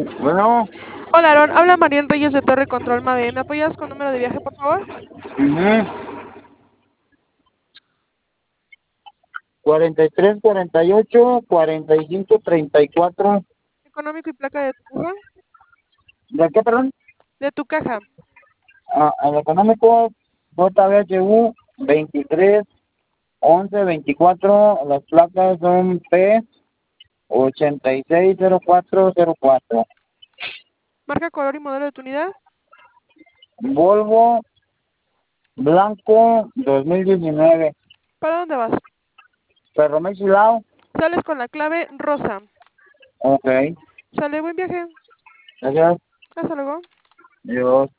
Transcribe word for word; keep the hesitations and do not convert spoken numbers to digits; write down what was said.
Bueno, Hola, Aaron. Habla Mariel Reyes de Torre Control Mave. ¿Me apoyas con número de viaje, por favor? ujú, cuarenta y tres, cuarenta y ocho, cuarenta y cinco, treinta y cuatro. Económico y placa de tu caja. ¿De qué, perdón? De tu caja. Ah, el económico J B H U veintitrés, once, veinticuatro. Las placas son P ochenta y seis cero cuatro cero cuatro. Marca, color y modelo de tu unidad. Volvo blanco dos mil diecinueve. ¿Para dónde vas? Perro Mexilao. Sales con la clave rosa. Ok, Sale, buen viaje. gracias. Hasta luego. Dios.